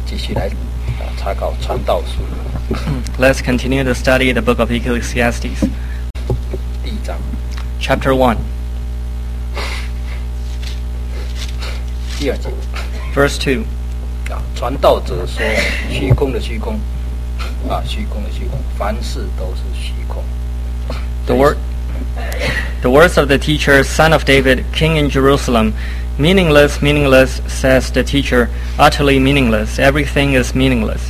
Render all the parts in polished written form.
继续来查考传道书。 Let's continue to study the book of Ecclesiastes. 第1章 Chapter 1, 第2节 verse 2. 传道者说：虚空的虚空，虚空的虚空，凡事都是虚空。 The words of the teacher, son of David, king in Jerusalem, meaningless, meaningless, says the teacher, utterly meaningless. Everything is meaningless.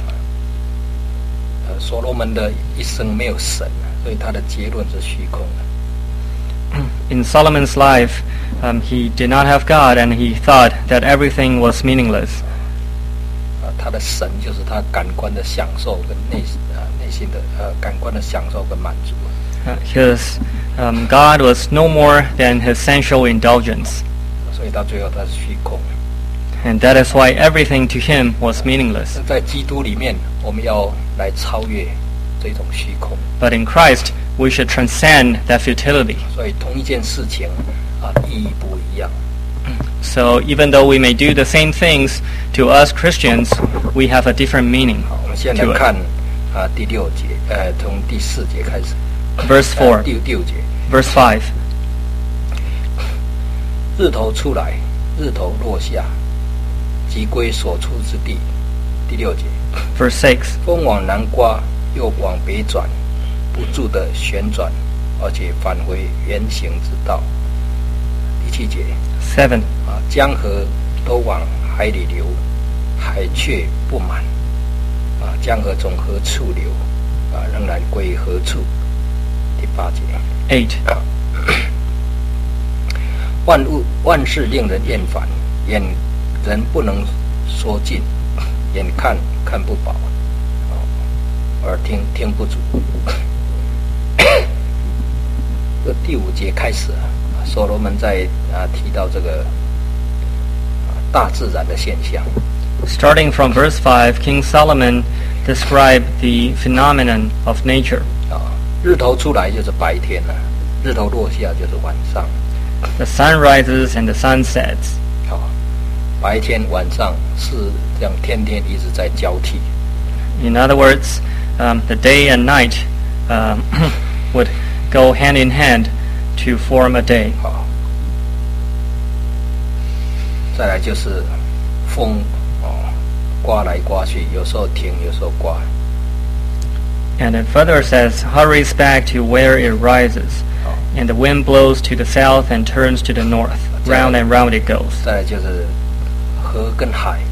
所罗门的一生没有神，所以他的结论是虚空的。 In Solomon's life, he did not have God, and he thought that everything was meaningless. 他的神就是他感官的享受跟内心的感官的享受跟满足。 His God was no more than his sensual indulgence. 所以到最后他是虚空。 And that is why everything to him was meaningless. 在基督里面，我们要来超越这种虚空。 But in Christ, we should transcend that futility. 所以同一件事情意义不一样。 So even though we may do the same things, to us Christians, we have a different meaning 我们现在 to 来看 it. 第6节，从第4节开始。 Verse 4, 第6节， verse 5. 日头出来，日头落下，即归所出之地。第6节， Verse 6, 风往南刮，又往北转，不住的旋转，而且返回原形之道。第7节， 7. 江河都往海里流，海却不满。江河从何处流？仍然归何处？第8节。 8. 万事令人厌烦，眼人不能说尽，眼看看不饱，耳听不足。这第5节开始，所罗门在提到这个大自然的现象。 Starting from verse 5, King Solomon described the phenomenon of nature. 日头出来就是白天了，日头落下就是晚上。 The sun rises and the sun sets. 白天晚上是这样，天天一直在交替。 In other words, the day and night would go hand in hand to form a day. 再来就是风刮来刮去，有时候停，有时候刮。 And it further says, hurries back to where it rises, and the wind blows to the south and turns to the north. Round and round it goes. 再来就是河跟海，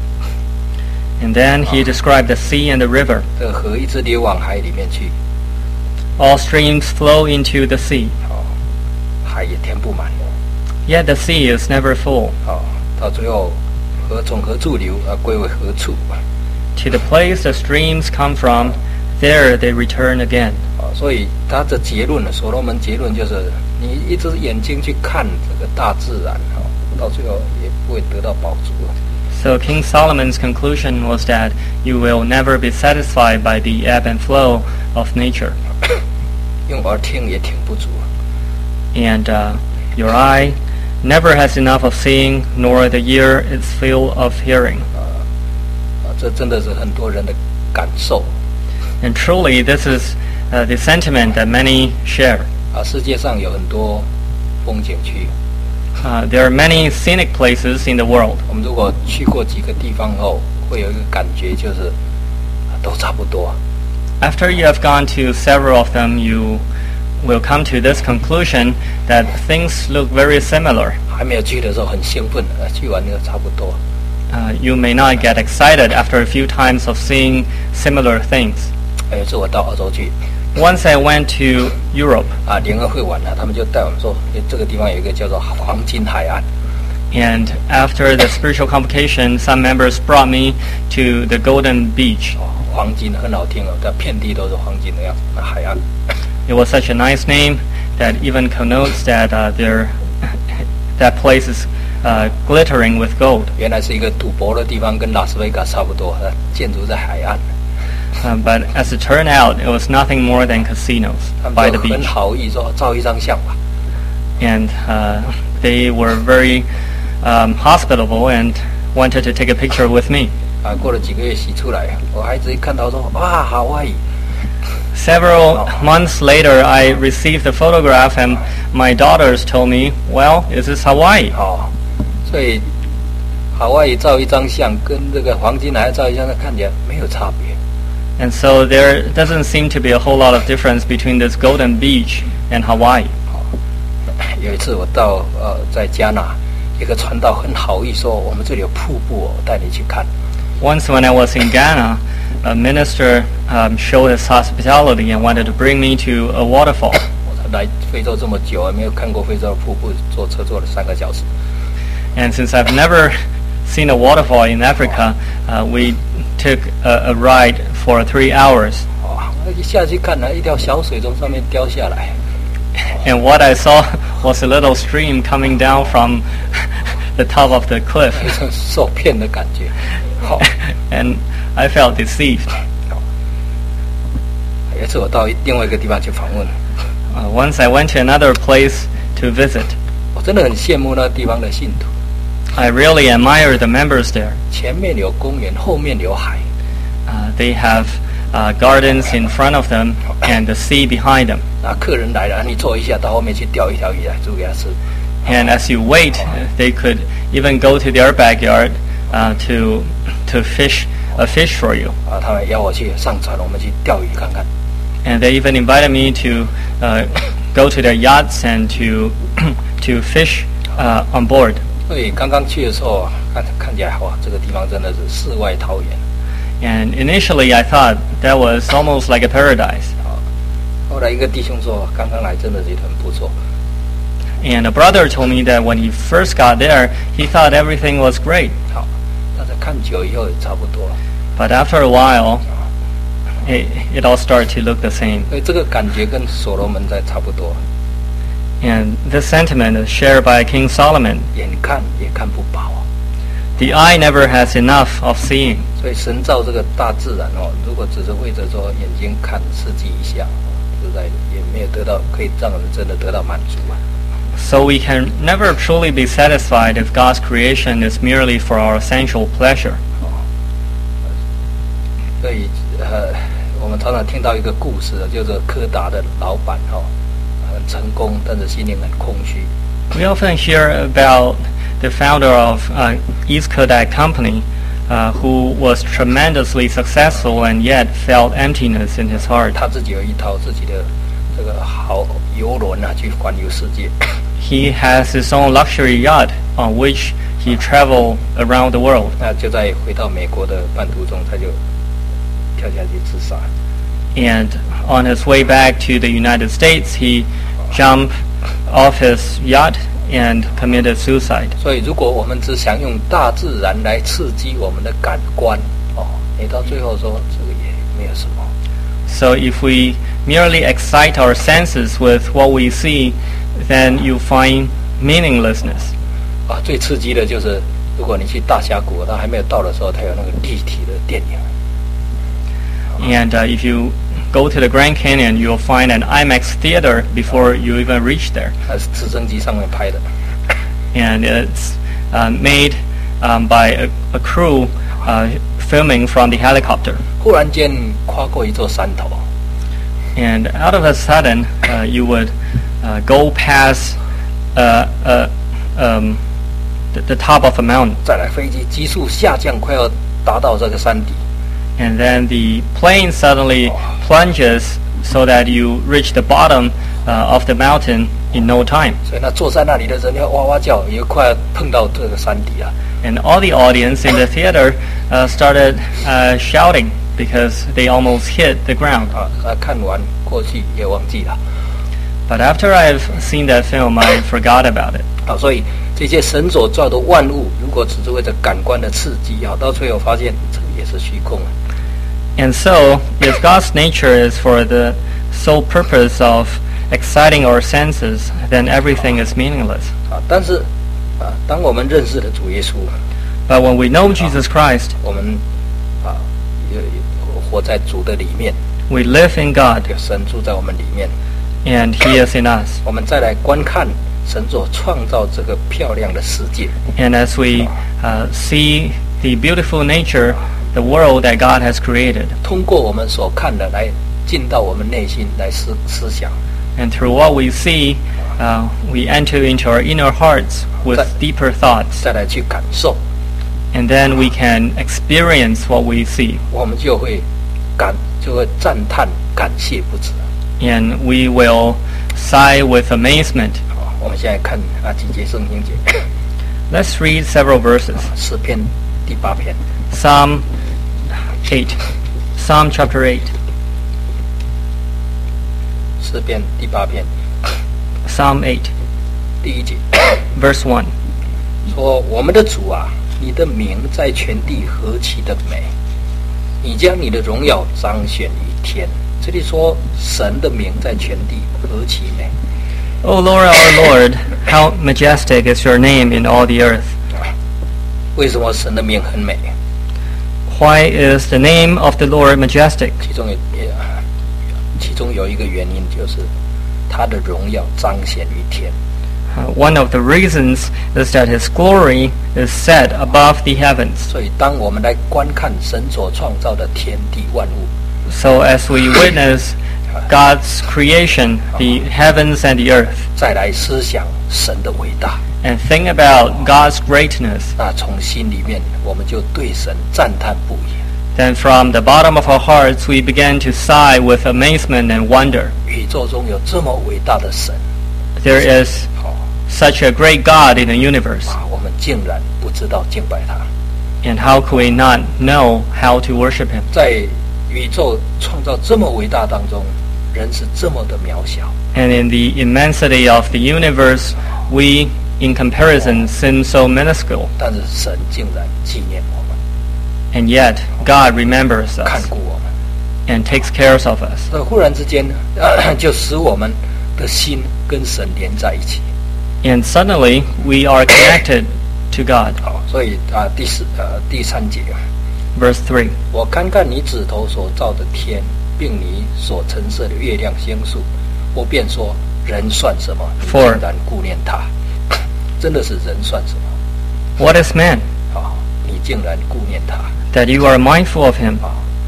And then he described the sea and the river. 这个河一直流往海里面去， All streams flow into the sea, 海也填不满。 yet the sea is never full. 到最后河从何处流，归为何处。 To the place the streams come from, there they return again. 所以他的结论呢，所罗门结论就是，你一直眼睛去看这个大自然，到最后也不会得到饱足。 So King Solomon's conclusion was that you will never be satisfied by the ebb and flow of nature. 用耳听也听不足。 And your eye never has enough of seeing, nor the ear is full of hearing. 这真的是很多人的感受。 And truly, this is the sentiment that many share. 世界上有很多风景区， There are many scenic places in the world. 我们如果去过几个地方后，会有一个感觉，就是都差不多。 After you have gone to several of them, you will come to this conclusion that things look very similar. 还没有去的时候很兴奋，去完就差不多。 You may not get excited after a few times of seeing similar things. 有一次我到澳洲去， Once I went to Europe, 联合会完了，他们就带我们说，这个地方有一个叫做黄金海岸。 and after the spiritual convocation, some members brought me to the Golden Beach. 黄金很好听但遍地都是黄金的样子，海岸。 It was such a nice name that even connotes that that place is glittering with gold. 原来是一个赌博的地方，跟拉斯维加斯差不多，建筑在海岸。 But as it turned out, it was nothing more than casinos 他 by 们 the 就很 beach. 好意说照一张相吧。 And they were very hospitable and wanted to take a picture with me. 过了几个月洗出来，我孩子一看到说哇，夏威夷。 Several months later, I received the photograph, and my daughters told me, "Well, this is Hawaii." 所以夏威夷照一张相，跟这个黄金海照一张相看起来没有差别。 And so there doesn't seem to be a whole lot of difference between this golden beach and Hawaii. 有一次我到在加纳，一个传道很好意说，我们这里有瀑布，我带你去看。 Once when I was in Ghana, a minister showed his hospitality and wanted to bring me to a waterfall. 我来非洲这么久，还没有看过非洲的瀑布，坐车坐了3个小时。 And since I've never seen a waterfall in Africa, we took a ride for 3 hours. 一下去看了一条小水从上面掉下来。 And what I saw was a little stream coming down from the top of the cliff. 一种受骗的感觉。 And I felt deceived. 有一次我到另外一个地方去访问。 Once I went to another place to visit. 我真的很羡慕那个地方的信徒。 I really admire the members there. 前面有公园，后面有海。 They have gardens in front of them and the sea behind them. 客人来了，你坐一下，到后面去钓一条鱼来煮给他吃。 And as you wait, they could even go to their backyard to fish a fish for you. 他们邀我去上船，我们去钓鱼看看。 And they even invited me to go to their yachts and to fish on board. 所以刚刚去的时候，看起来哇，这个地方真的是世外桃源。 And initially, I thought that was almost like a paradise. 后来一个弟兄说，刚刚来真的觉得很不错。 And a brother told me that when he first got there, he thought everything was great. 好，但是看久以后也差不多了。 But after a while, it all started to look the same. 所以这个感觉跟所罗门在差不多。 And this sentiment is shared by King Solomon. 眼看也看不饱。 The eye never has enough of seeing. 所以神造这个大自然如果只是为着说眼睛看刺激一下，实在也没有得到可以让人真的得到满足啊。 So we can never truly be satisfied if God's creation is merely for our sensual pleasure. 所以我们常常听到一个故事，就是柯达的老板很成功，但是心灵很空虚。 We often hear about the founder of East Kodak Company, who was tremendously successful and yet felt emptiness in his heart. 他自己有一套自己的这个好游轮去环游世界。 He has his own luxury yacht on which he traveled around the world. 那就在回到美国的半途中，他就跳下去自杀。 And on his way back to the United States, he jumped off his yacht and committed suicide. 所以，如果我们只想用大自然来刺激我们的感官，你到最后说这个也没有什么。 So if we merely excite our senses with what we see, then you find meaninglessness. 最刺激的就是，如果你去大峡谷，它还没有到的时候，它有那个立体的电影。 And if you go to the Grand Canyon, you'll find an IMAX theater before you even reach there. 它是直升机上面拍的。 And it's made by a crew filming from the helicopter. 忽然间跨过一座山头。 And out of a sudden, you would go past the top of a mountain. 再来，飞机急速下降，快要达到这个山底。 And then the plane suddenly plunges so that you reach the bottom of the mountain in no time. 所以那坐在那里的人要哇哇叫，也快要碰到这个山底了。 And all the audience in the theater started shouting because they almost hit the ground. 看完过去也忘记了。 But after I've seen that film, I forgot about it. 所以这些神所造的万物，如果只是为了感官的刺激到最后发现这个也是虚空。 And so, if God's nature is for the sole purpose of exciting our senses, then everything is meaningless. 但是当我们认识了主耶稣 But when we know Jesus Christ, 我们活在主的里面 we live in God, 有神住在我们里面 and He is in us. 我们再来观看神所创造这个漂亮的世界 And as we see the beautiful nature, the world that God has created. 通过我们所看的来进到我们内心来思想。 And through what we see, we enter into our inner hearts with deeper thoughts. 再来去感受， And then we can experience what we see. 我们就会赞叹感谢不止。 And we will sigh with amazement. 好，我们现在看几节圣经节， Let's read several verses. 诗篇第8篇， Psalm 8. Psalm chapter 8. 诗篇第8篇 Psalm 8, 第1节， verse 1. 说我们的主啊，你的名在全地何其的美，你将你的荣耀彰显于天。这里说神的名在全地何其美。 O Lord, our Lord, how majestic is your name in all the earth. 为什么神的名很美？ Why is the name of the Lord majestic? 其中有一个原因就是他的荣耀彰显于天。 One of the reasons is that His glory is set above the heavens. 所以当我们来观看神所创造的天地万物， So as we witness God's creation, the heavens and the earth, 再来思想神的伟大， and think about God's greatness, 那从心里面我们就对神赞叹不已。 then from the bottom of our hearts we begin to sigh with amazement and wonder. 宇宙中有这么伟大的神， There is such a great God in the universe, 我们竟然不知道敬拜他。 and how could we not know how to worship Him? 在宇宙创造这么伟大当中，人是这么的渺小， And in the immensity of the universe, we, in comparison, seem so minuscule. 但是神竟然纪念我们， And yet, God remembers 看 us 顾我们。 and takes care of us. 忽然之间，就使我们的心跟神连在一起。 And suddenly, we are connected to God. 好，所以第3节， Verse 3. 我看看你指头所造的天，并你所陈设的月亮星宿，我便说人算什么？你 For- 竟然顾念他，真的是人算什么？ What is man, 好，你竟然顾念他。 that you are mindful of him?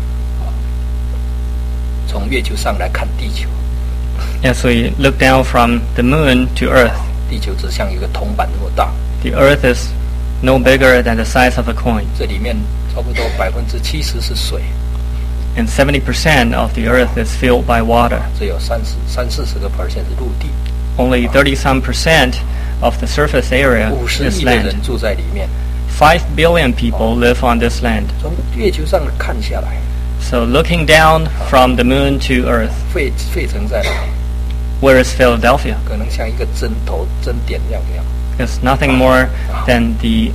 从月球上来看地球， As we look down from the moon to earth, 地球只像一个铜板那么大， the earth is no bigger than the size of a coin. 这里面差不多70%是水， And 70% of the earth is filled by water. 只有30-40% 是陆地。 Only 30-some% of the surface area 50 is 亿的 land. 人住在里面， 5 billion people live on this land. 从月球上看下来， So looking down from the moon to earth, 费城在哪里？ where is Philadelphia? 可能像一个针点这样。 It's nothing more than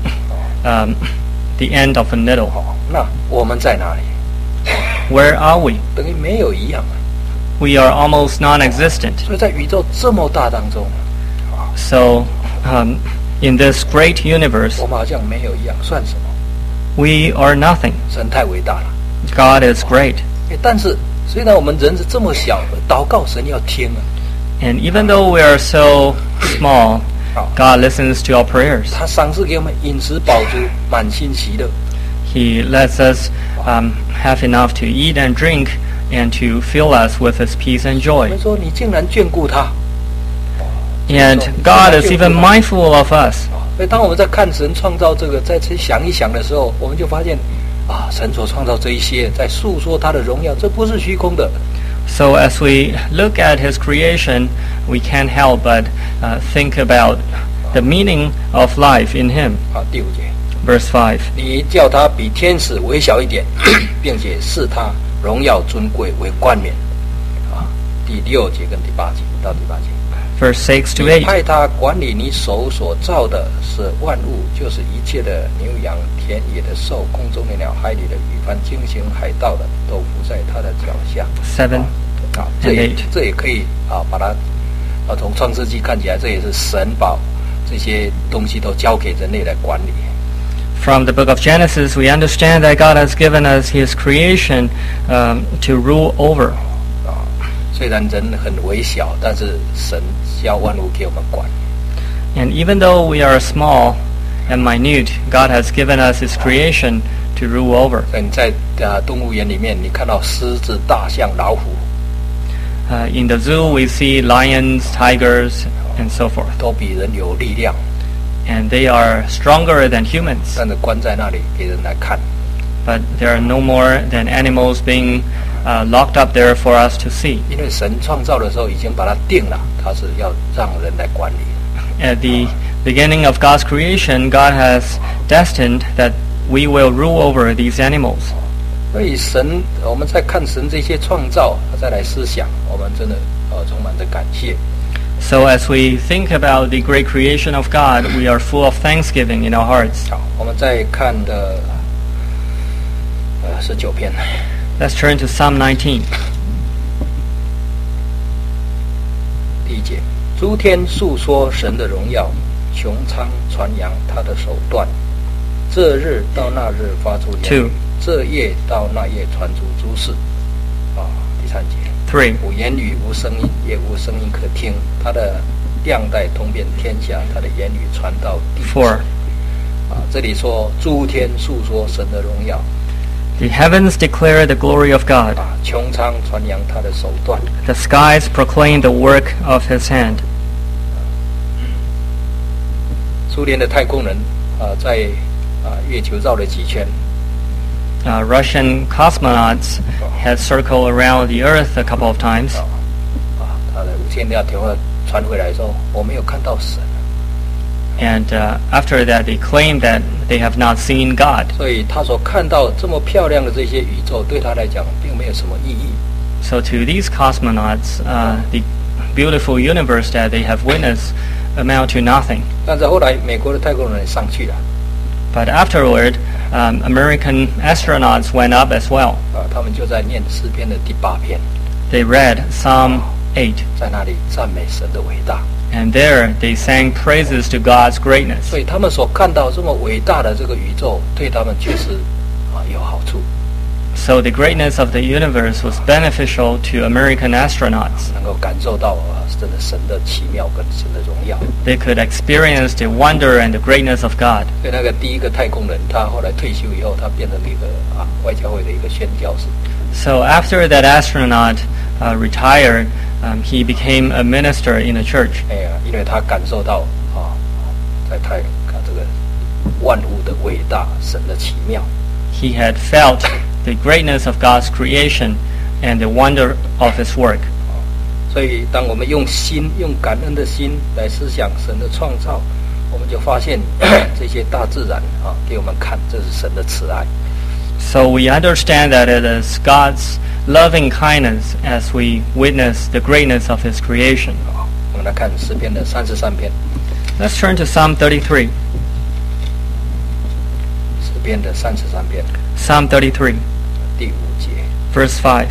the end of a needle. 好，那我们在哪里？ Where are we? 等于没有一样啊。 We are almost non-existent. 所以在宇宙这么大当中， So in this great universe, 我们好像没有一样，算什么？ we are nothing. 神太伟大了。 God is great. 但是虽然我们人是这么小，祷告神要听啊。 And even though we are so small, God listens to our prayers. 他赏赐给我们饮食饱足，满心喜乐。 He lets us have enough to eat and drink and to fill us with His peace and 我 joy. 们说你竟然眷顾他， And God is even mindful of us. 所以当我们在看神创造这个，再去想一想的时候，我们就发现神所创造这一些，在诉说他的荣耀，这不是虚空的。 So as we look at His creation, we can't help but think about the meaning of life in Him. 第5节， Verse 5. 你叫他比天使微小一点，并且视他荣耀尊贵为冠冕。第6节跟第8节到第8节。 Verse 6 to 你 8. 派他管理你手所造的是万物，就是一切的牛羊、田野的兽、空中的鸟、海里的鱼，凡经行海道的，都伏在他的脚下。 7 这也可以把它从创世纪看起来，这也是神把这些东西都交给人类来管理。 From the book of Genesis, we understand that God has given us His creation to rule over. 虽然人很微小，但是神交万物给我们管。 And even though we are small, and minute, God has given us His creation to rule over. 所以你在动物园里面，你看到狮子、大象、老虎， In the zoo, we see lions, tigers, and so forth. 都比人有力量， And they are stronger than humans, 但是关在那里给人来看。 but they are no more than animals being locked up there for us to see. 因为神创造的时候已经把它定了，它是要让人来管理。 At the beginning of God's creation, God has destined that we will rule over these animals. 所以神，我们在看神这些创造，再来思想，我们真的充满着感谢。 So as we think about the great creation of God, we are full of thanksgiving in our hearts. 好，我们再看的19篇， Let's turn to Psalm 19. 第1节：诸天述说神的荣耀，穹苍传扬他的手段。这日到那日发出言语，这夜到那夜传出诸事。第3节。 3. 无言语，无声音，也无声音可听。他的亮带通遍天下，他的言语传到地极。 4. 这里说诸天述说神的荣耀， The heavens declare the glory of God. 穹苍传扬他的手段。 The skies proclaim the work of His hand. 苏联的太空人在月球绕了几圈， Russian cosmonauts had circled around the Earth a couple of times. 他的5000条电话传回来说，我没有看到神。 And after that, they claim that they have not seen God. 所以他所看到这么漂亮的这些宇宙，对他来讲并没有什么意义。 So to these cosmonauts, the beautiful universe that they have witnessed amount to nothing. 但是后来美国的太空人也上去了， But afterward, American astronauts went up as well. 他们就在念诗篇的第8篇， They read Psalm 8, 在那里赞美神的伟大。 and there they sang praises to God's greatness. 所以他们所看到这么伟大的这个宇宙，对他们确实有好处， So the greatness of the universe was beneficial to American astronauts. 能够感受到真的神的奇妙跟神的荣耀。 They could experience the wonder and the greatness of God. 所以那个第一个太空人，他后来退休以后，他变成一个外教会的一个宣教士。 So after that astronaut retired, he became a minister in the church. 因为他感受到在这个万物的伟大，神的奇妙。 He had felt the greatness of God's creation and the wonder of His work. 所以，当我们用感恩的心来思想神的创造，我们就发现这些大自然给我们看，这是神的慈爱。 So we understand that it is God's loving kindness as we witness the greatness of His creation. 我们来看诗篇的33篇， Let's turn to Psalm 33. 诗篇的33篇 Psalm 33, 第5节 verse 5.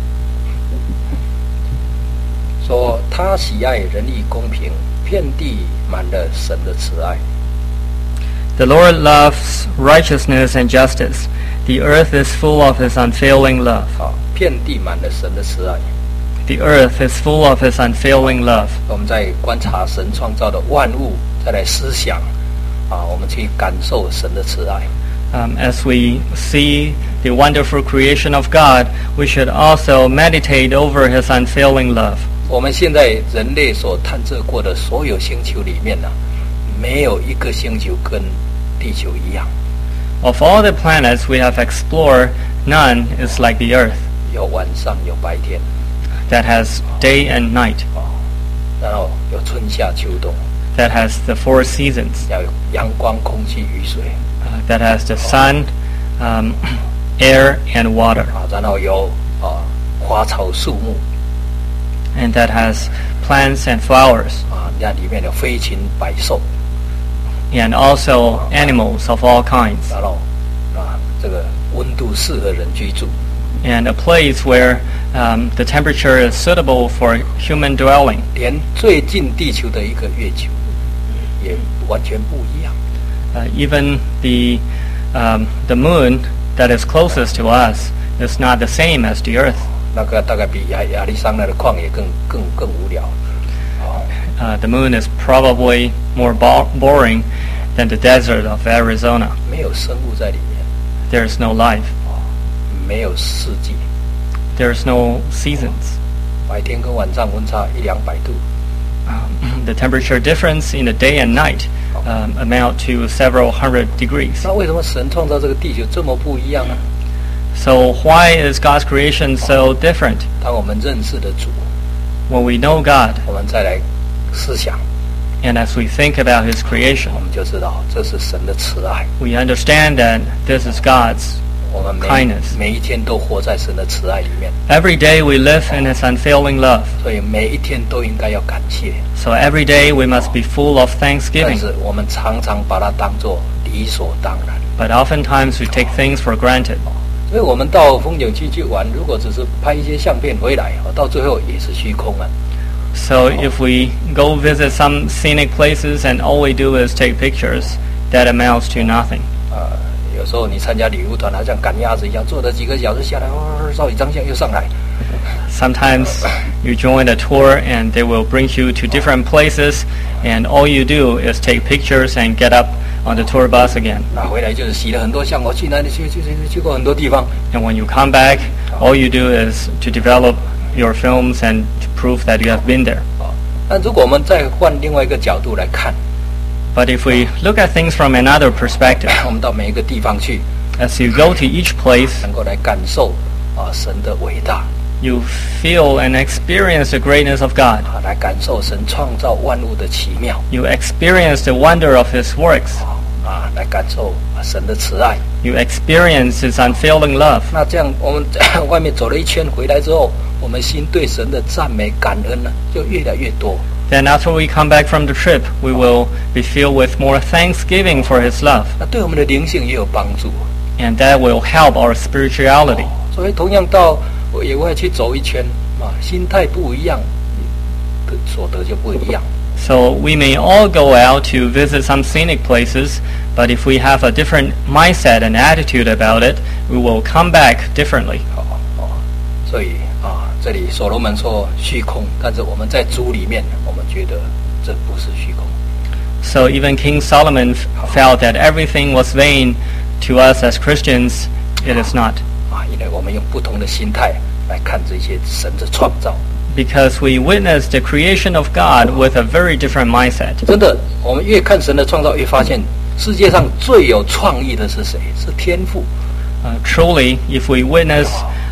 说：他喜爱仁义公平，遍地满了神的慈爱。 The Lord loves righteousness and justice. The earth is full of His unfailing love. 遍地满了神的慈爱。 The earth is full of His unfailing love. 我们在观察神创造的万物，再来思想我们去感受神的慈爱。 As we see the wonderful creation of God, we should also meditate over His unfailing love. 我们现在人类所探测过的所有星球里面呢，没有一个星球跟地球一样。 Of all the planets we have explored, none is like the Earth, 有晚上，有白天， that has day and night, 然后有春夏秋冬， that has the 4 seasons, 要有阳光、空气、雨水， that has the sun, air, and water, 然后有花草树木， and that has plants and flowers, 那里面有飞禽百兽， and also animals of all kinds, 然后这个温度适合人居住。 and a place where the temperature is suitable for human dwelling. 连最近地球的一个月球也完全不一样。 Even the moon that is closest to us is not the same as the Earth. 那个大概比亚利桑那的旷野更无聊。 The moon is probably more boring than the desert of Arizona. 没有生物在里面， There's no life. 没有四季， There's no seasons. 白天跟晚上温差100-200度。 The temperature difference in the day and night amount to several hundred degrees. 那为什么神创造这个地球这么不一样呢？ So why is God's creation so different? 当我们认识了主， When we know God 我们再来思想， and as we think about His creation, 我们就知道这是神的慈爱。 we understand that this is God's 我们 kindness. 每一天都活在神的慈爱里面， Every day we live in His unfailing love. 所以每一天都应该要感谢。 So every day we must be full of 但 thanksgiving. 是我们常常把它当作理所当然。 But oftentimes we take things for granted. 所以我们到风景区去玩，如果只是拍一些相片回来，到最后也是虚空啊。 So if we go visit some scenic places and all we do is take pictures, that amounts to nothing. 有时候你参加旅游团，好像赶鸭子一样，坐了几个小时下来，照一张相又上来。 Sometimes you join a tour and they will bring you to different places and all you do is take pictures and get up on the tour bus again. 那回来就是洗了很多相，我去哪里去过很多地方。 And when you come back, all you do is to develop your films and to prove that you have been there. 但如果我们再换另外一个角度来看， But if we look at things from another perspective, 我们到每一个地方去， as you go to each place, 能够来感受神的伟大， you feel and experience the greatness of God. 来感受神创造万物的奇妙， You experience the wonder of His works. 来感受神的慈爱。 You experience His unfailing love. 那这样我们在外面走了一圈回来之后，我们心对神的赞美感恩呢，就越来越多。 Then after we come back from the trip, we will be filled with more thanksgiving for His love. 那对我们的灵性也有帮助。 And that will help our spirituality. 所以同样到野外去走一圈，心态不一样，所得就不一样。 So we may all go out to visit some scenic places, but if we have a different mindset and attitude about it, we will come back differently. 所以这里所罗门说虚空，但是我们在主里面，我们觉得这不是虚空。 So even King Solomon felt that everything was vain. To us as Christians, it is not. 因为我们用不同的心态来看这些神的创造。 Because we witness the creation of God with a very different mindset. 真的，我们越看神的创造，越发现世界上最有创意的是谁？是天父。 Truly, if we witness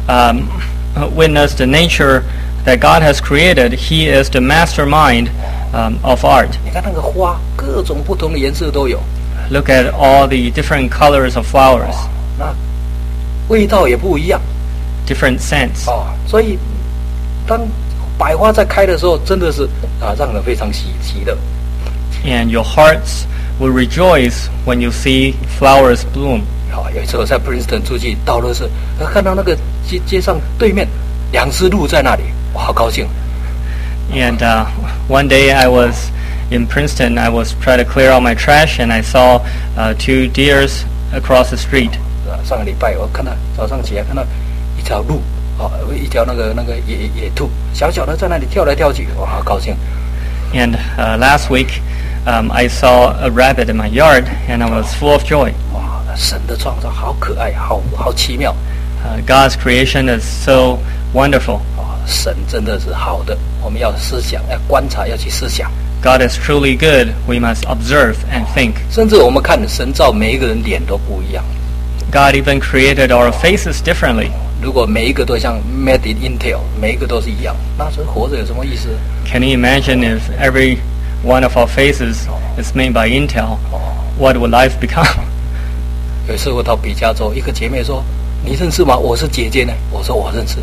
the nature that God has created, He is the mastermind of art. 你看那个花，各种不同的颜色都有。 Look at all the different colors of flowers. 那味道也不一样。 Different scents. 所以当百花在开的时候，真的是让人非常喜乐。 And your hearts will rejoice when you see flowers bloom. 有一次我在 Princeton 出去倒垃圾，看到那个街上对面2只鹿在那里，我好高兴。 And one day I was in Princeton. I was trying to clear out my trash, and I saw 2 deers across the street. 上个礼拜我看到早上起来看到一条鹿，一条那个野兔，小小的在那里跳来跳去，我好高兴。 And last week, I saw a rabbit in my yard, and I was full of joy. 神的创造好可爱，好奇妙。 God's creation is so wonderful. 神真的是好的，我们要思想，要观察，要去思想。 God is truly good. We must observe and think. 甚至我们看神造每一个人脸都不一样。 God even created our faces differently. 如果每一个都像 Made in Intel， 每一个都是一样，那这活着有什么意思？ Can you imagine if every one of our faces is made by Intel? What would life become? 有一次我到比加州，一个姐妹说：“你认识吗？我是姐姐呢。”我说：“我认识。”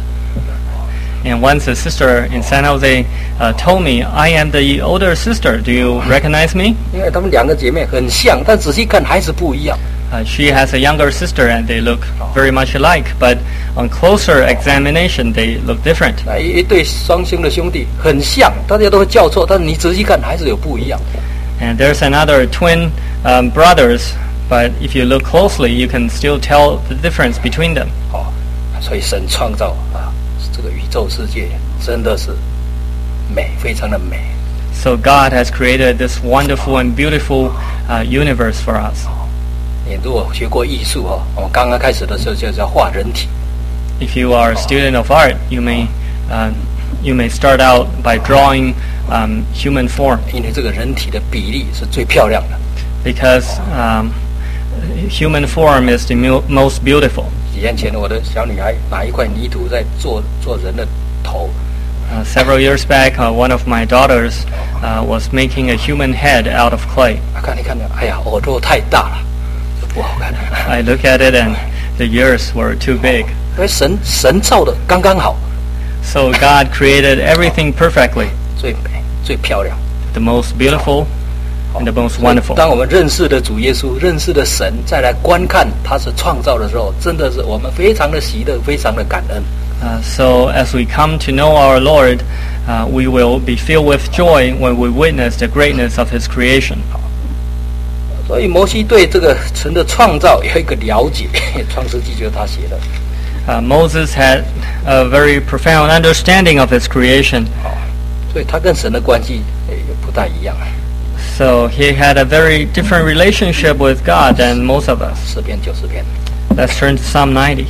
And once a sister in San Jose told me, I am the older sister. Do you recognize me? 因为她们2个姐妹很像，但仔细看还是不一样。 She has a younger sister and they look very much alike, but on closer examination they look different. 一对双星的兄弟很像，大家都会叫错，但是你仔细看还是有不一样。 And there's another twin brothers, but if you look closely, you can still tell the difference between them. 所以神创造这个宇宙世界真的是美，非常的美。 So God has created this wonderful and beautiful universe for us. 你如果学过艺术哦，我们刚刚开始的时候就叫画人体。 If you are a student of art, you may start out by drawing human form, 因为这个人体的比例是最漂亮的。 because human form is the most beautiful. 几年前，我的小女孩拿一块泥土在做人的头， Several years back, one of my daughters was making a human head out of clay. 看，哎呀，耳朵太大了，就不好看。 I look at it and the ears were too big. 因为神造的刚刚好， So God created everything perfectly, 最美最漂亮。 the most beautiful and the most 所以 wonderful. 当我们认识了主耶稣，认识了神，再来观看他是创造的时候，真的是我们非常的喜乐，非常的感恩。 So as we come to know our Lord, we will be filled with joy when we witness the greatness of His creation. 所以摩西对这个神的创造有一个了解，创世纪就是他写的。 Moses had a very profound understanding of his creation, 所以他跟神的关系也不太一样。 so he had a very different relationship with God than most of us. 诗篇90篇， Let's turn to Psalm 90.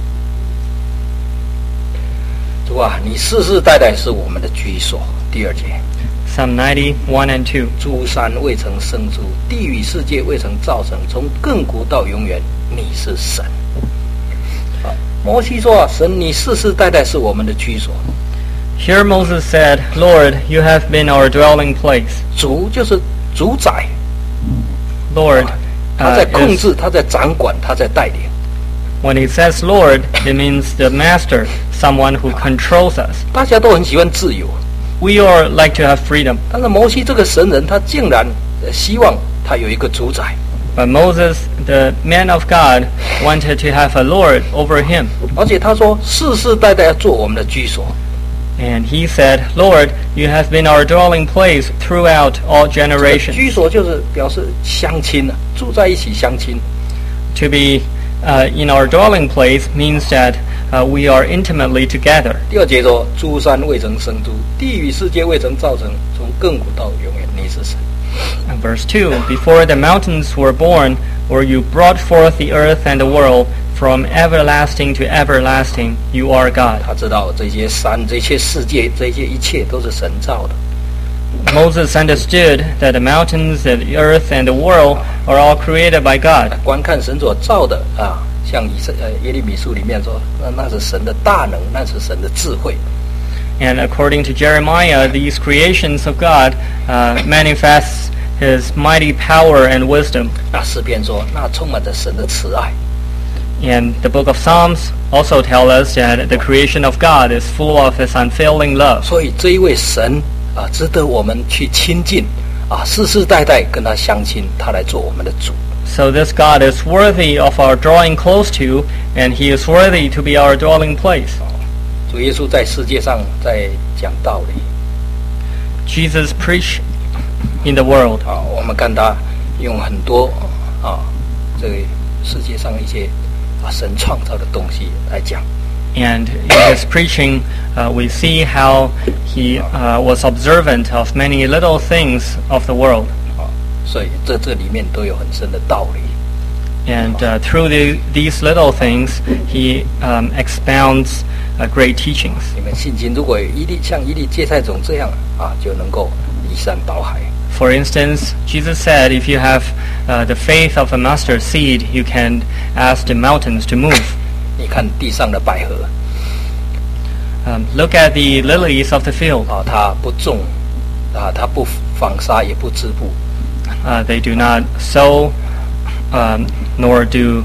主啊，你世世代代是我们的居所。第2节， Psalm 90, 1 and 2. 诸山未曾生出，地与世界未曾造成，从亘古到永远，你是神。摩西说啊，神，你世世代代是我们的居所。 Here Moses said, Lord, you have been our dwelling place. 主就是主宰， Lord 他在控 is, 制，他在掌管，他在带领。 when he says Lord, it means the master, someone who controls us. 大家都很喜欢自由， We all like to have freedom, 但是摩西这个神人，他竟然希望他有一个主宰， but Moses, the man of God, wanted to have a Lord over him. 而且他说世世代代要做我们的居所。 And he said, Lord, you have been our dwelling place throughout all 这个 generations. 居所就是表示相亲啊，住在一起相亲。 To be in our dwelling place means that we are intimately together. 第2节说，诸山未曾生出，地与世界未曾造成，从亘古到永远，你是神。 And verse 2, before the mountains were born, or you brought forth the earth and the world, from everlasting to everlasting, you are God. 他知道这些山、这些世界、这些一切都是神造的。 Moses understood that the mountains, the earth, and the world are all created by God. 观看神所造的啊，像耶利米书里面说，那是神的大能，那是神的智慧。 And according to Jeremiah, these creations of God manifests His mighty power and wisdom. 那诗篇说，那充满着神的慈爱。 And the book of Psalms also tells us that the creation of God is full of His unfailing love. 所以这一位神啊，值得我们去亲近啊，世世代代跟他相亲，他来做我们的主。 So this God is worthy of our drawing close to, and He is worthy to be our dwelling place. 主耶稣在世界上在讲道理 Jesus preached in the world. 啊，我们看他用很多啊，这个世界上一些神创造的东西来讲。 And in his preaching, we see how he was observant of many little things of the world. 所以这里面都有很深的道理。 And through these little things, he expounds great teachings. 你们信心如果像一粒芥菜种这样啊，就能够移山倒海。 For instance, Jesus said, if you have the faith of a mustard seed, you can ask the mountains to move. 你看地上的百合 Look at the lilies of the field. 啊，它不种啊，它不纺纱也不织布， They do not sow, nor do.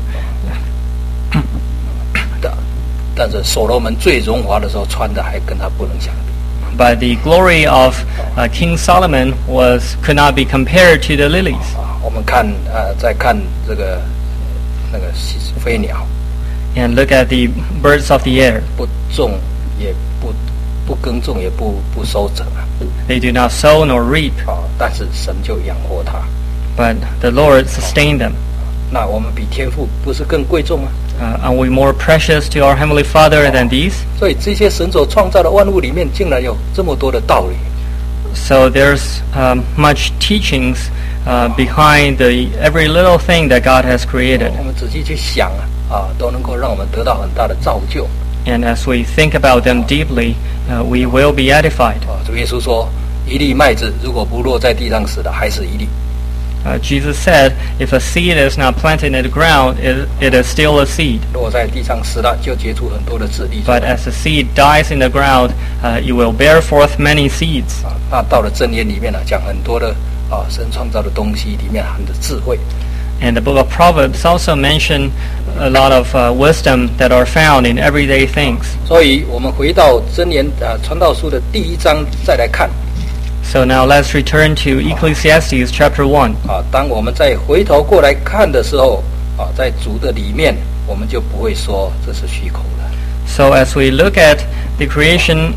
但是所罗门最荣华的时候穿的还跟他不能相比。 But the glory of King Solomon could not be compared to the lilies. 啊，我们看再看这个那个飞鸟， And look at the birds of the air. 不种也不耕种也不收整啊， They do not sow nor reap, 啊，但是神就养活它。 but the Lord sustained them. 那我们比天父不是更贵重吗？ Are we more precious to our Heavenly Father than these? 所以这些神所创造的万物里面，竟然有这么多的道理。 So there's much teachings behind every little thing that God has created. 我们仔细去想都能够让我们得到很大的造就。 And as we think about them deeply, we will be edified. 主耶稣说，一粒麦子如果不落在地上死的，还是一粒。 Jesus said, if a seed is not planted in the ground, it is still a seed. 落在地上死了，就结出很多的子粒出来。 But as the seed dies in the ground, it will bear forth many seeds. 那到了箴言里面呢，讲很多的神创造的东西里面含着智慧。 And the book of Proverbs also mention a lot of wisdom that are found in everyday things. 所以我们回到箴言传道书的第1章再来看。 So now let's return to Ecclesiastes chapter 1. 当我们再回头过来看的时候，在主的里面，我们就不会说这是虚空了。 So as we look at the creation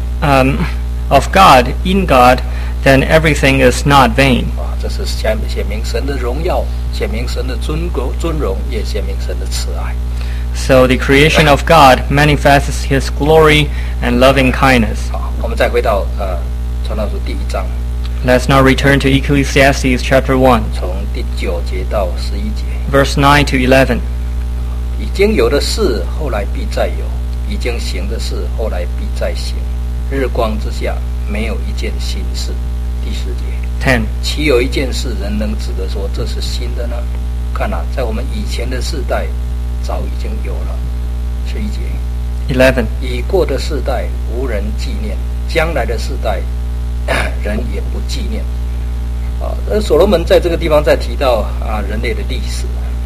of God, in God, then everything is not vain. 这是显明神的荣耀，显明神的尊荣，也显明神的慈爱。 So the creation of God manifests His glory and loving kindness. 我们再回到传道书第1章， Let's now return to Ecclesiastes chapter 1, 从第9节到11节。 verse 9 to 11. 已经有的事，后来必再有；已经行的事，后来必再行。日光之下，没有一件新事。第10节。 10. 岂有一件事人能指得说这是新的呢？看在我们以前的世代早已经有了。11节， 11. 已过的世代无人纪念，将来的世代人也不纪念。所罗门在这个地方在提到人类的历史。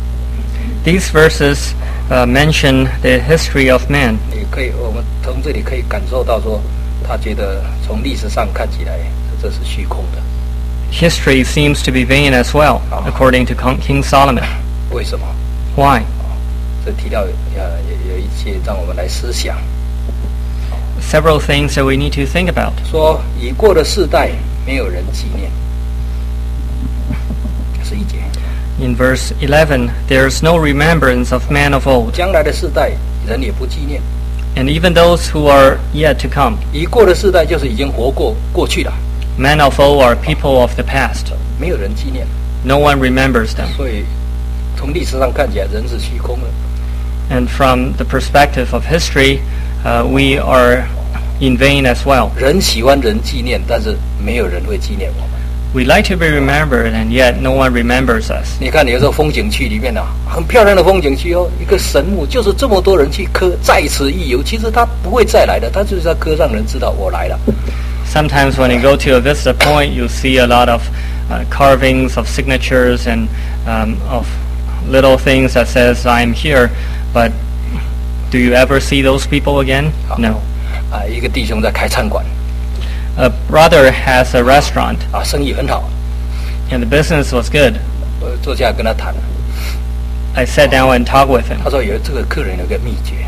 These verses mention the history of man. 我们从这里可以感受到说，他觉得从历史上看起来这是虚空的。 History seems to be vain as well, according to King Solomon. 为什么？ Why? 这提到有一些让我们来思想。 Several things that we need to think about. 说已过的世代没有人纪念。11节。 In verse 11, there is no remembrance of man of old, 将来的世代人也不纪念。 and even those who are yet to come. 已过的世代就是已经活过去了， Men of old are people of the past. 没有人纪念。 No one remembers them. 所以从历史上看起来，人是虚空的。 And from the perspective of history, we are in vain as well. 人喜欢人纪念，但是没有人会纪念我们。 We like to be remembered, and yet no one remembers us. 你看，有时候风景区里面很漂亮的风景区一个神木，就是这么多人去刻，在此一游。其实他不会再来的，他就是要刻，让人知道我来了。 Sometimes when you go to a visitor point, you see a lot of carvings of signatures and of little things that says "I'm here." But do you ever see those people again? No. 一个弟兄在开餐馆， A brother has a restaurant, 生意很好， and the business was good. 我坐下来跟他谈， I sat down and talked with him. 他说这个客人有个秘诀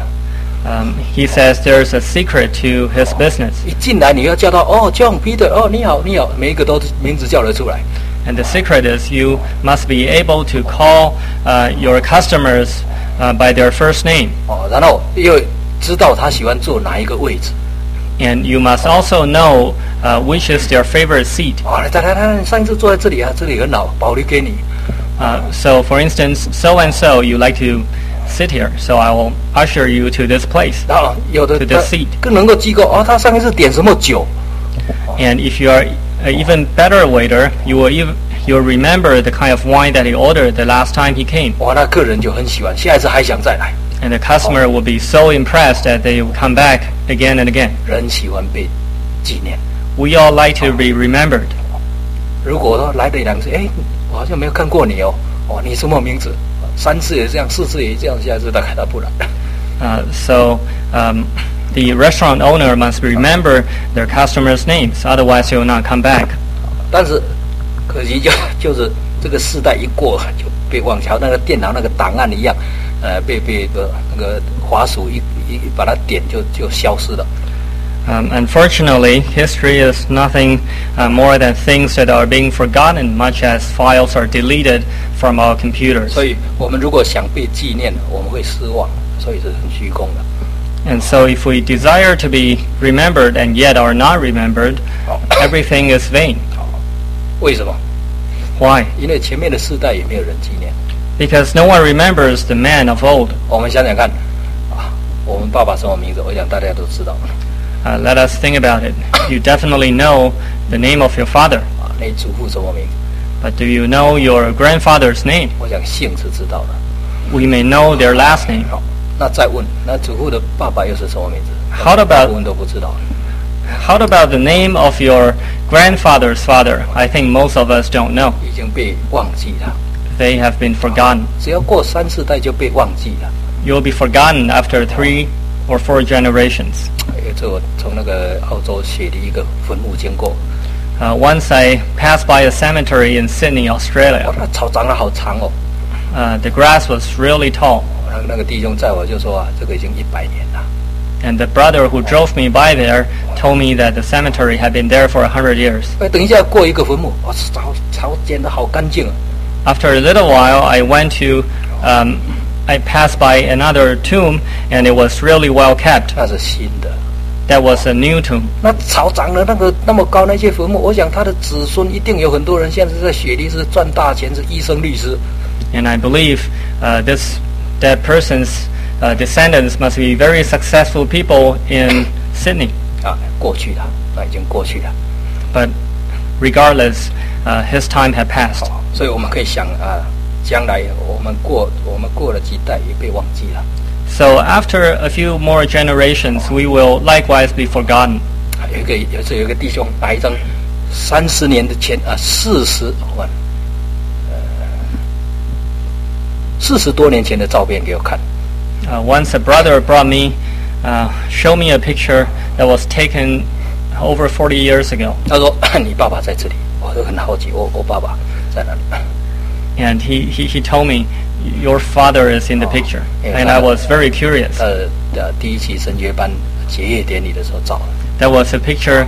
He says there's a secret to his business. 一进来你要叫他John Peter 你好，每一个都名字叫得出来。 And the secret is you must be able to call your customers by their first name. 然后又知道他喜欢坐哪一个位置。 And you must also know which is their favorite seat. 来，上一次坐在这里这里很好，保留给你。 So, for instance, so and so, you like to sit here, so I will usher you to this place, 然后有的 to this seat. 更能够记够他上一次点什么酒。 And if you are an even better waiter, you'll remember the kind of wine that he ordered the last time he came. 那客人就很喜欢，下一次还想再来。 And the customer will be so impressed that they will come back again and again. 人喜欢被纪念。 We all like to be remembered. 如果说来了2次，我好像没有看过你你什么名字？3次也这样，4次也这样，下次大概他不来。 So the restaurant owner must remember their customers' names, otherwise he will not come back. 但是可惜就是这个世代一过，就被忘记，好像那个电脑那个档案一样，被那个滑鼠一把它点就消失了。 Unfortunately, history is nothing more than things that are being forgotten, much as files are deleted from our computers. 所以我们如果想被纪念，我们会失望，所以是很虚空的。 And so if we desire to be remembered and yet are not remembered, everything is vain. 为什么？ Why? 因为前面的世代也没有人纪念。 Because no one remembers the man of old. 我们想想看，我们爸爸什么名字？我想大家都知道。 Let us think about it. You definitely know the name of your father. 你祖父什么名字？ But do you know your grandfather's name? 我想姓是知道的。 We may know their last name. 好，那再问，那祖父的爸爸又是什么名字？ How about- 大部分都不知道。 How about the name of your grandfather's father? I think most of us don't know. 已经被忘记了。 They have been forgotten. 只要过3、4代就被忘记了。 You'll be forgotten after 3 or 4 generations. 有一次我从那个澳洲雪梨一个坟墓经过， Once I passed by a cemetery in Sydney, 哇， Australia. 那草长得好长哦。 The grass was really tall. 那个弟兄载我就说啊，这个已经100年了。 And the brother who drove me by there told me that the cemetery had been there for 100 years. 等一下过一个坟墓，哇，草剪得好干净啊。 After a little while, I went to, I passed by another tomb, and it was really well kept. 那是新的。 That was a new tomb. 那草长得那么高，那些坟墓，我想他的子孙一定有很多人现在是在雪梨是赚大钱，是医生、律师。 And I believe that person's descendants must be very successful people in Sydney. 啊，过去了，那已经过去了。 But regardless, his time had passed. 所以我们可以想啊，将来我们过了几代也被忘记了。 So after a few more generations, we will likewise be forgotten. 有一次有一个弟兄拿一张30年的前40多年前的照片给我看。 Once a brother brought me, showed me a picture that was taken over 40 years ago. 他说你爸爸在这里，我就很好奇，我爸爸在哪里？ And he told me, your father is in the picture. And I was very curious. 第一期神学班结业典礼的时候照的。 That was a picture,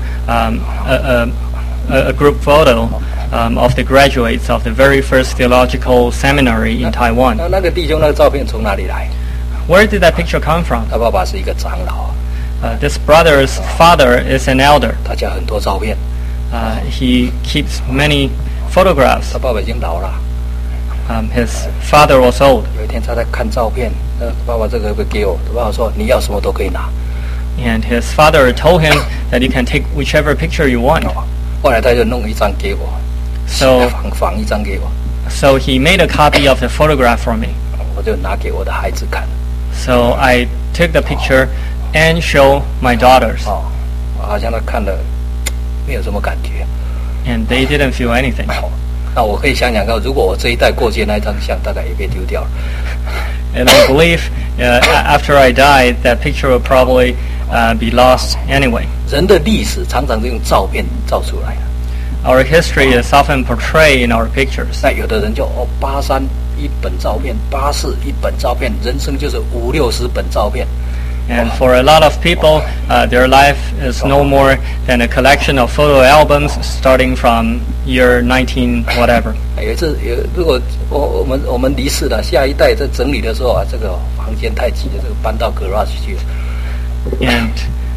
a group photo of the graduates of the very first theological seminary in Taiwan. 那个弟兄那个照片从哪里来？ Where did that picture come from? 他爸爸是一个长老， This brother's father is an elder. 他家很多照片。 He keeps many photographs. 他爸爸已经老了。 His father was old. 有一天他在看照片，爸爸这个会给我。他爸爸说你要什么都可以拿。 And his father told him that you can take whichever picture you want. 后来他就弄一张给我， So 仿一张给我， So he made a copy of the photograph for me. 我就拿给我的孩子看。 So I took the picture and showed my daughters. 好像他看了没有什么感觉。 And they didn't feel anything. 那我可以想想看，如果我这一代过去那张相，大概也被丢掉了。 And I believe after I died, that picture will probably be lost anyway. 人的历史常常是用照片照出来的。 Our history is often portrayed in our pictures. 那有的人就83一本照片，84一本照片，人生就是50-60本照片。 And for a lot of people, their life is no more than a collection of photo albums starting from year 19 whatever. 有一次如果我们离世了，下一代在整理的时候啊，这个房间太挤了，这个搬到 garage 去了。 And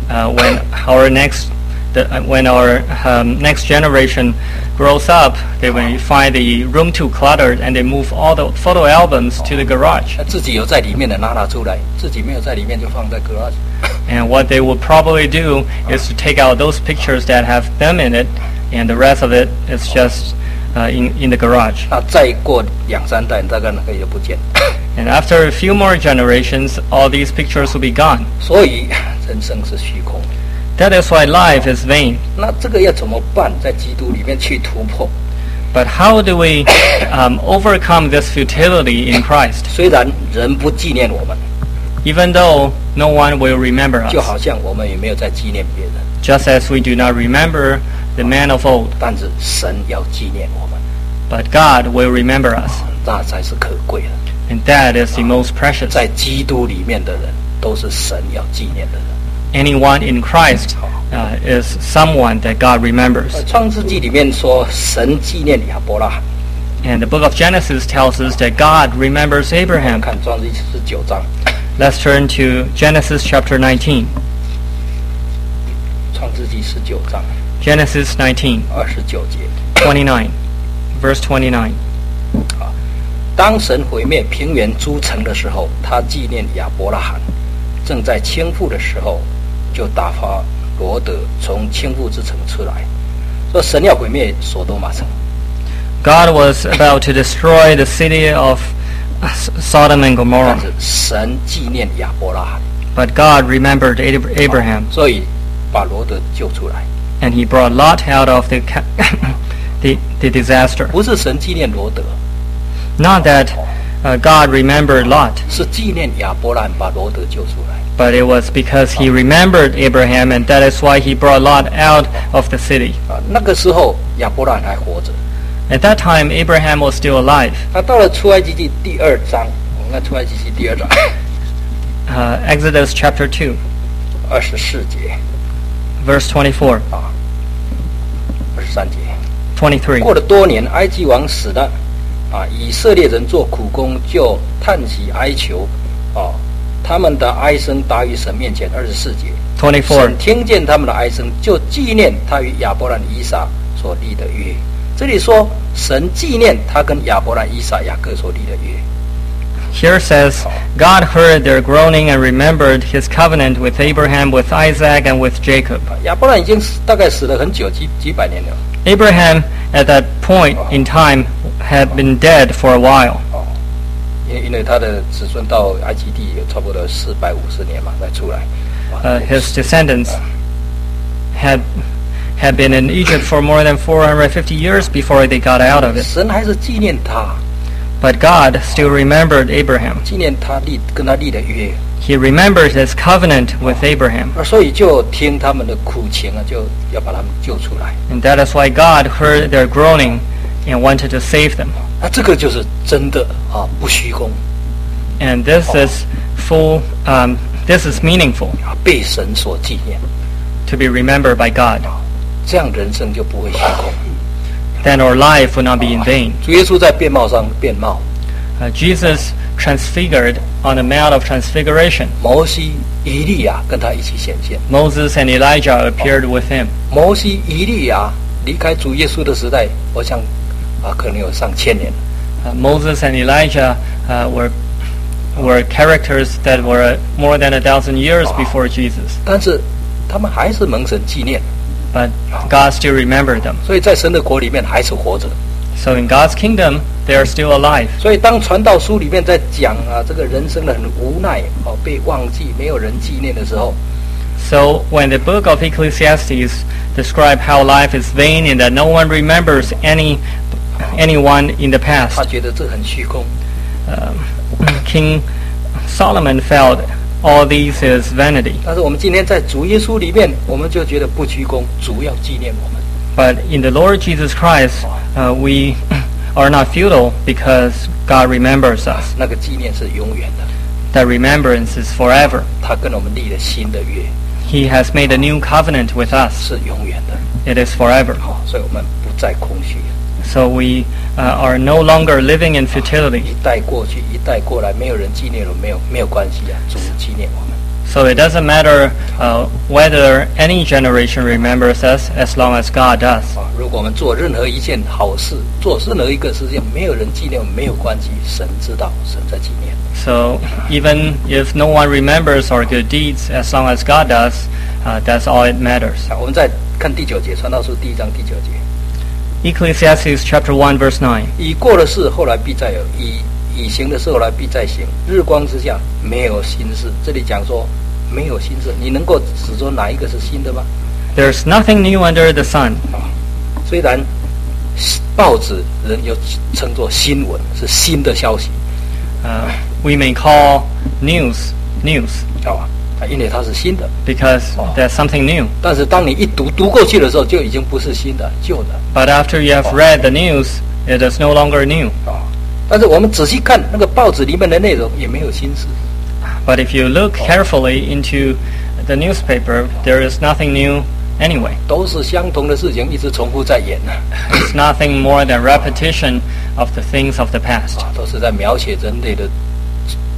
when our next generation grows up, they will find the room too cluttered, and they move all the photo albums to the garage. 自己有在里面的拿出来，自己没有在里面就放在 garage。 And what they will probably do is to take out those pictures that have them in it, and the rest of it is just in the garage. 那再过2-3代，大概那个也不见。 And after a few more generations, all these pictures will be gone. 所以人生是虚空。 That is why life is vain. 那这个要怎么办？在基督里面去突破。 But how do we overcome this futility in Christ? 虽然人不纪念我们， Even though no one will remember 就 us, 好像我们也没有在纪念别人， just as we do not remember the man of old, 但是神要纪念我们， but God will remember us. 那才是可贵的。 And that is the most precious. 在基督里面的人，都是神要纪念的人。 Anyone in Christ is someone that God remembers. 创世纪里面说，神纪念亚伯拉罕。 And the book of Genesis tells us that God remembers Abraham. 看创世纪19章， Let's turn to Genesis chapter 19. 创世纪19章 Genesis 19, 29节。 29, verse 29. 当神毁灭平原诸城的时候，他纪念亚伯拉罕，正在倾覆的时候，就打发罗德从倾覆之城出来，说神要毁灭所多玛城。 God was about to destroy the city of Sodom and 但 Gomorrah, 是神纪念亚伯拉罕， but God remembered Abraham, 所以把罗德救出来。 and he brought Lot out of the disaster. 不是神纪念罗德， Not that God remembered Lot, 是纪念亚伯拉罕把罗德救出来。 but it was because he remembered Abraham, and that is why he brought Lot out of the city. 那个时候亚伯拉罕还活着。 At that time, Abraham was still alive. 到了出埃及记第2章，我们看出埃及记第2章 Exodus chapter 2, 24节 verse 24, 23节。 23. 过了多年，埃及王死了，以色列人做苦工，就叹息哀求，他们的哀声达于神面前。24节， 24. 神听见他们的哀声，就纪念他与亚伯兰、以撒所立的约。这里说，神纪念他跟亚伯兰、以撒、雅各所立的约。 Here says, God heard their groaning and remembered his covenant with Abraham, with Isaac, and with Jacob. 亚伯兰已经大概死了很久，几百年了。 Abraham, at that point in time, had been dead for a while. 因为他的子孙到埃及地有差不多450年嘛，才出来。 His descendants had been in Egypt for more than 450 years before they got out of it. 神还是纪念他， But God still remembered Abraham. 纪念他跟他立的约。 He remembered his covenant with Abraham. 所以就听他们的苦情就要把他们救出来。 And that is why God heard their groaning and wanted to save them. 这个就是真的不虚空 And this is this is meaningful 被神所纪念， to be remembered by God. 这样人生就不会虚空。 Then our life will not be in vain. 主耶稣在变貌上变貌， Jesus transfigured on the Mount of Transfiguration. 摩西、以利亚跟他一起显现。 Moses and Elijah appeared with him. 摩西、以利亚离开主耶稣的时代，我想可能有上千年。 Moses and Elijah were characters that were more than 1,000 years before Jesus. 但是他们还是蒙神纪念， But God still remembered them. 所以在神的国里面还是活着。 So in God's kingdom, they are still alive. 所以当传道书里面在讲这个人生的很无奈被忘记，没有人纪念的时候， So when the book of Ecclesiastes describe how life is vain and that no one remembers anyone in the 他 past, 觉得这很虚空。 King Solomon felt all these is vanity. 但是我们今天在主耶稣里面，我们就觉得不虚空，主要纪念我们。 But in the Lord Jesus Christ, we are not futile because God remembers us. 那个纪念是永远的， That remembrance is forever. 他跟我们立了新的约， He has made a new covenant with us. 是永远的。 It is forever. 所以我们不再空虚。 So we are no longer living in futility. 一代过去，一代过来，没有人纪念我们，没有关系主纪念我们。 So it doesn't matter whether any generation remembers us as long as God does. 如果我们做任何一件好事，做任何一个事情，没有人纪念我们，没有关系，神知道，神在纪念。 So even if no one remembers our good deeds, as long as God does, that's all it matters. 我们再看第9节，传道书第1章第9节。 Ecclesiastes chapter 1 verse 9. 已过的事，后来必再有；已行的事，后来必再行。日光之下没有新事。这里讲说没有新事，你能够指出哪一个是新的吗？ There's nothing new under the sun. 虽然报纸人有称作新闻，是新的消息。 We may call news, 因为它是新的。 because there's something new. 但是当你一读过去的时候，就已经不是新的，旧的。 But after you have read the news, it is no longer new. 但是我们仔细看那个报纸里面的内容，也没有新事。 But if you look carefully into the newspaper, there is nothing new anyway. 都是相同的事情，一直重复在演。 It's nothing more than repetition of the things of the past. 都是在描写人类的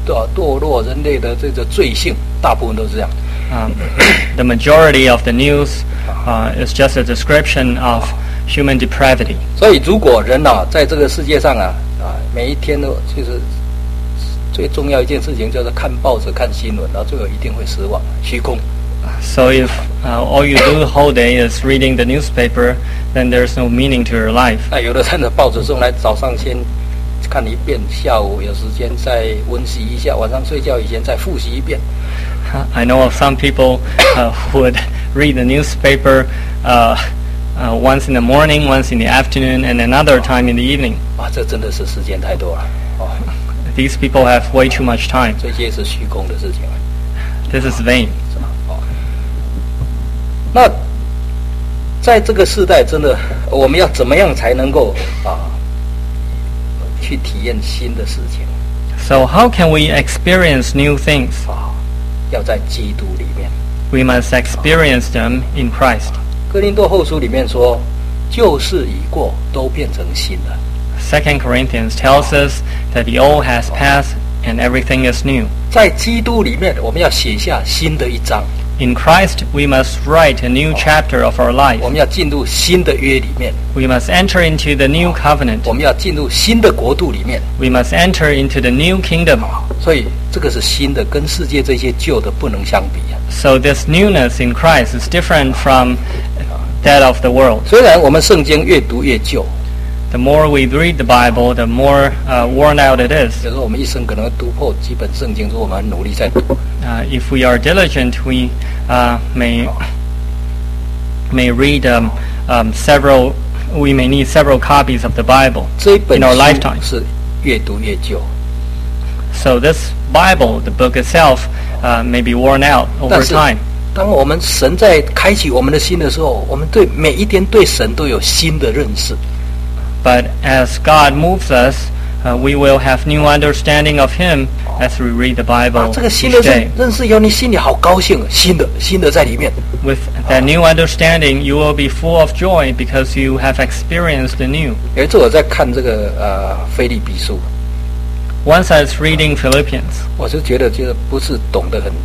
堕落，人类的这个罪性，大部分都是这样。 The majority of the news is just a description of human depravity. 所以，如果人在这个世界上每一天都就是最重要一件事情，就是看报纸、看新闻，最后一定会失望、虚空。 So if all you do the whole day is reading the newspaper, then there's no meaning to your life. 那有的人的报纸送来，早上先看一遍，下午有时间再温习一下，晚上睡觉以前再复习一遍。 I know of some people who would read the newspaper once in the morning, once in the afternoon, and another time in the evening. 这真的是时间太多了。 These people have way too much time. 这些是虚空的事情。 This is vain. 那在这个时代，真的我们要怎么样才能够去体验新的事情？ So how can we experience new things? 要在基督里面。 We must experience them in Christ. 哥林多后书里面说，旧事已过，都变成新的。 2 Corinthians tells us that the old has passed and everything is new. 在基督里面，我们要写下新的一章。 In Christ, we must write a new chapter of our life. 我们要进入新的约里面。 We must enter into the new covenant. 我们要进入新的国度里面。 We must enter into the new kingdom. 所以这个是新的，跟世界这些旧的不能相比。 So this newness in Christ is different from that of the world. 虽然我们圣经越读越旧。 The more we read the Bible, the more worn out it is. 有时候我们一生可能读破几本圣经，说我们很努力在读。 If we are diligent, we may read several. We may need several copies of the Bible 这一本 in our lifetime. 是越读越旧。 So this Bible, the book itself, may be worn out over time. 当我们神在开启我们的心的时候，我们对每一天对神都有新的认识。 But as God moves us, we will have new understanding of Him as we read the Bible 这个新的 each day. 认识以后，你心里好高兴，新的在里面。 With that new understanding, you will be full of joy because you have experienced the new. 有一次我在看这个腓立比书， Once I was reading Philippians, 我就觉得就是不是懂得很，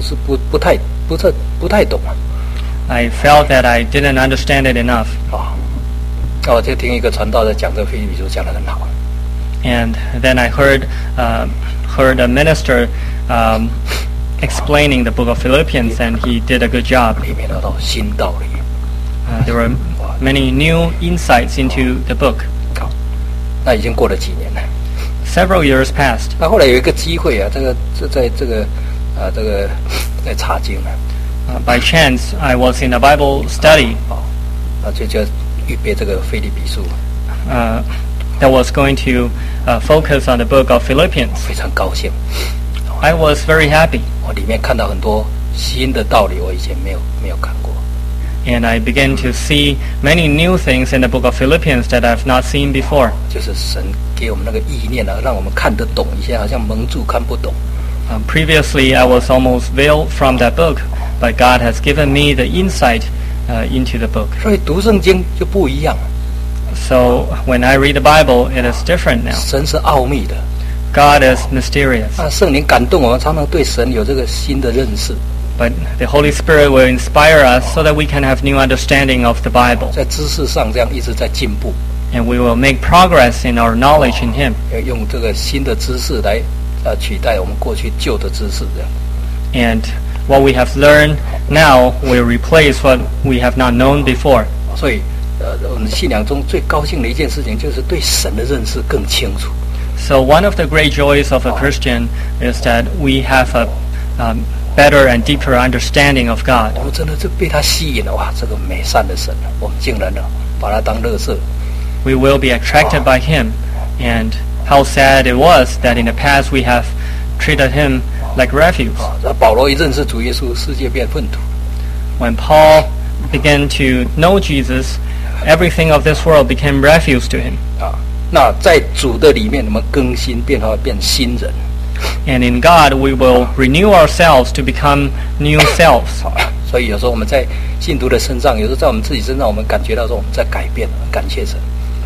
不太懂啊。 I felt that I didn't understand it enough. 那我就听一个传道在讲这个腓立比书，讲得很好。 And then I heard a minister explaining the book of Philippians, and he did a good job. 里面有到新道理。 There were many new insights into the book. 好，那已经过了几年了。 Several years passed. 那后来有一个机会在查经啊。 By chance, I was in a Bible study. 那就预备这个腓立比书。 That was going to focus on the book of Philippians. 非常高兴。 I was very happy. 我里面看到很多新的道理，我以前没有看过。 And I began to see many new things in the book of Philippians that I've not seen before. 就是神给我们那个意念让我们看得懂一些，好像蒙住看不懂。 Previously, I was almost veiled from that book, but God has given me the insight into the book. 所以读圣经就不一样。 So when I read the Bible, it is different now. 神是奥秘的。 God is mysterious. 圣灵感动我们，常常对神有这个新的认识。 But the Holy Spirit will inspire us so that we can have new understanding of the Bible. 在知识上这样一直在进步。 And we will make progress in our knowledge in Him. 要用这个新的知识来取代我们过去旧的知识，这样。 And what we have learned now will replace what we have not known before. 所以，我们信仰中最高兴的一件事情，就是对神的认识更清楚。 So one of the great joys of a Christian is that we have a better and deeper understanding of God. 我们真的是被他吸引了，哇！这个美善的神，我们竟然把他当垃圾。 We will be attracted by Him, and how sad it was that in the past we have treated Him like refuse. 保罗一认识主耶稣，世界变粪土。 When Paul began to know Jesus, everything of this world became refuse to him. 那在主的里面，我们更新变化，变新人。 And in God, we will renew ourselves to become new selves. 所以有时候我们在信徒的身上，有时候在我们自己身上，我们感觉到说我们在改变，感谢神。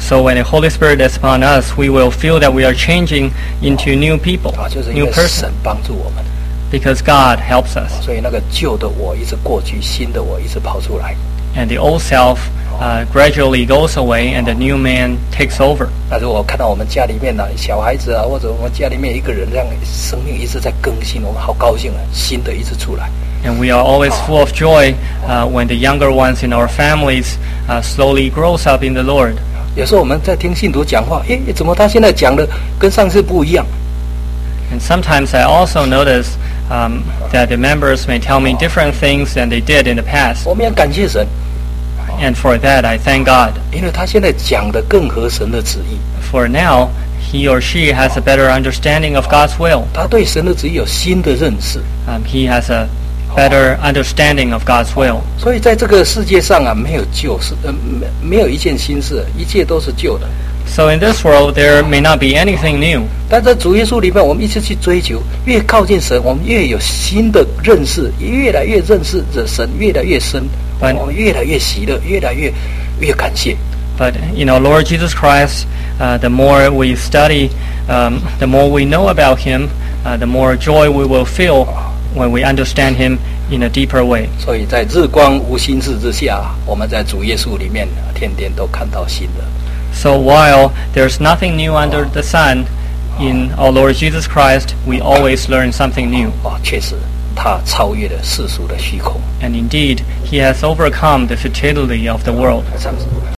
So when the Holy Spirit is upon us, we will feel that we are changing into new people, 就是因 new 为 person, 神帮助我们， because God helps us. 所以那个旧的我一直过去，新的我一直跑出来。 And the old self gradually goes away and the new man takes over. 那如果看到我们家里面呢，小孩子啊，或者我们家里面一个人，这样生命一直在更新，我们好高兴啊，新的一直出来。 And we are always full of joy when the younger ones in our families slowly grows up in the Lord. 有时候我们在听信徒讲话，诶，怎么他现在讲的跟上次不一样？ And sometimes I also notice that the members may tell me different things than they did in the past. 我们要感谢神， And for that, I thank God. 因为他现在讲的更合神的旨意， For now, he or she has a better understanding of God's will. 他对神的旨意有新的认识。 He has a better understanding of God's will. 所以在这个世界上啊，没有旧事，没有一件新事，一切都是旧的。 So in this world, there may not be anything new. 但在主耶稣里面，我们一直去追求，越靠近神，我们越有新的认识，越来越认识着神，越来越深，我们越来越喜乐，越来越感谢。 But in our Lord Jesus Christ, the more we study, the more we know about Him, the more joy we will feel when we understand Him in a deeper way. 所以在日光无心事之下，我们在主耶稣里面天天都看到新的。 So while there's nothing new under the sun, in our Lord Jesus Christ, we always learn something new. 确实，他超越了世俗的虚空。 And indeed, He has overcome the futility of the world.